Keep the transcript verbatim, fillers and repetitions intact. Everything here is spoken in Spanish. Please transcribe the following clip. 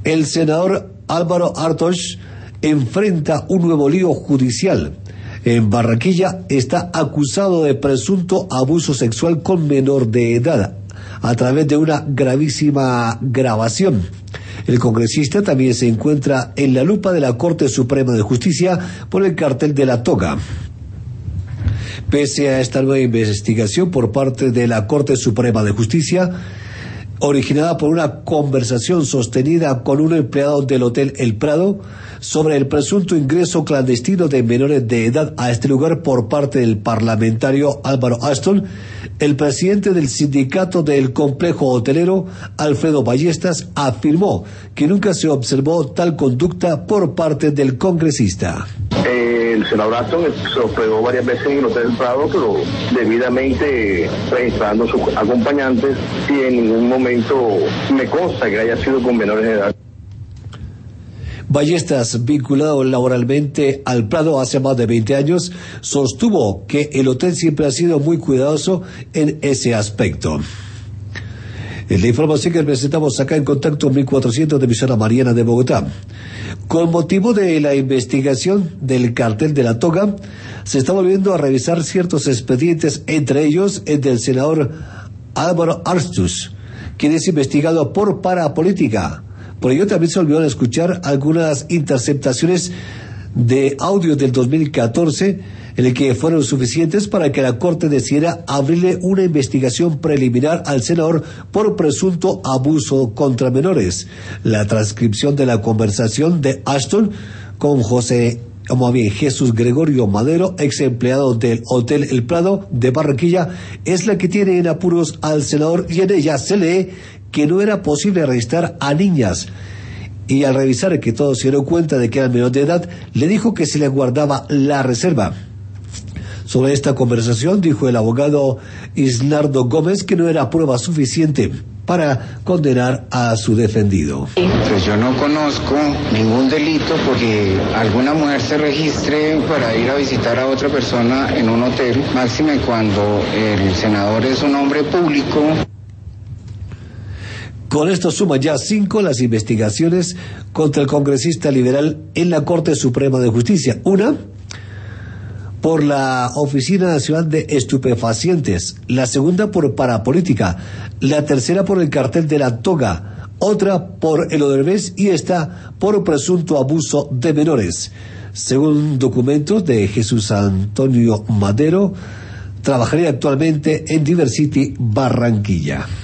El senador Álvaro Artosh enfrenta un nuevo lío judicial. En Barranquilla está acusado de presunto abuso sexual con menor de edad a través de una gravísima grabación. El congresista también se encuentra en la lupa de la Corte Suprema de Justicia por el cartel de la toga. Pese a esta nueva investigación por parte de la Corte Suprema de Justicia, originada por una conversación sostenida con un empleado del Hotel El Prado sobre el presunto ingreso clandestino de menores de edad a este lugar por parte del parlamentario Álvaro Ashton, el presidente del sindicato del complejo hotelero, Alfredo Ballestas, afirmó que nunca se observó tal conducta por parte del congresista. El senador Ashton se hospedó varias veces en el Hotel El Prado, pero debidamente registrando sus acompañantes, y en ningún momento me consta que haya sido con menores de edad. Ballestas, vinculado laboralmente al Prado hace más de veinte años, sostuvo que el hotel siempre ha sido muy cuidadoso en ese aspecto. En la información que presentamos acá en Contacto mil cuatrocientos de emisora Mariana de Bogotá. Con motivo de la investigación del cartel de la toga, se está volviendo a revisar ciertos expedientes, entre ellos el del senador Álvaro Artosh, quien es investigado por parapolítica. Por ello también se volvieron a escuchar algunas interceptaciones de audio del dos mil catorce, en el que fueron suficientes para que la Corte decidiera abrirle una investigación preliminar al senador por presunto abuso contra menores. La transcripción de la conversación de Ashton con José, como bien Jesús Gregorio Madero, ex empleado del Hotel El Prado de Barranquilla, es la que tiene en apuros al senador, y en ella se lee que no era posible registrar a niñas. Y al revisar que todos se dieron cuenta de que eran menores de edad, le dijo que se le guardaba la reserva. Sobre esta conversación dijo el abogado Isnardo Gómez que no era prueba suficiente para condenar a su defendido. Pues yo no conozco ningún delito porque alguna mujer se registre para ir a visitar a otra persona en un hotel, máxime cuando el senador es un hombre público. Con esto suma ya cinco las investigaciones contra el congresista liberal en la Corte Suprema de Justicia. Una por la Oficina Nacional de Estupefacientes, la segunda por parapolítica, la tercera por el cartel de la toga, otra por el Odebrecht y esta por presunto abuso de menores. Según documentos de Jesús Antonio Madero, trabajaría actualmente en Diversity Barranquilla.